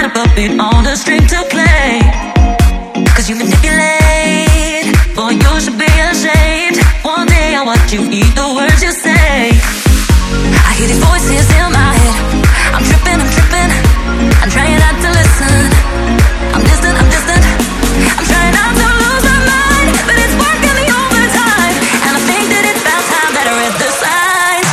a puppet on a string to play. Cause you manipulate, boy, you should be ashamed. One day I'll watch you eat the words you say. I hear these voices in my head. I'm tripping, I'm trying not to listen. I'm distant, I'm trying not to lose my mind. But it's working the overtime, and I think that it's about time that I read the signs.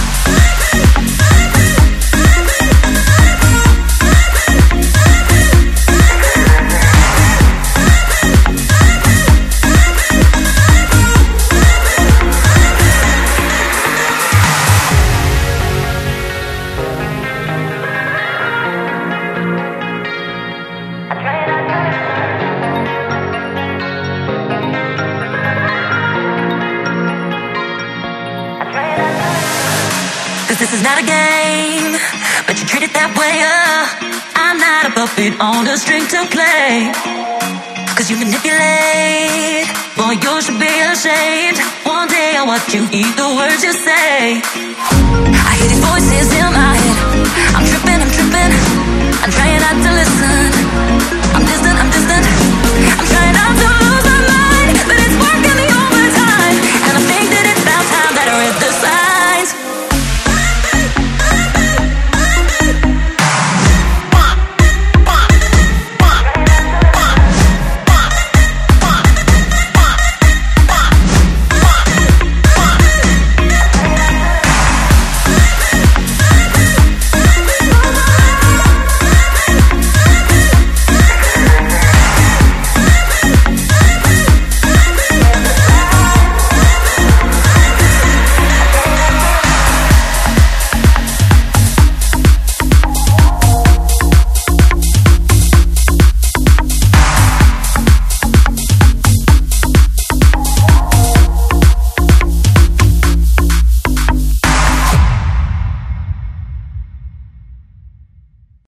This is not a game, but you treat it that way, I'm not a puppet on a string to play. Cause you manipulate, boy, you should be ashamed. One day I'll watch you eat the words you say.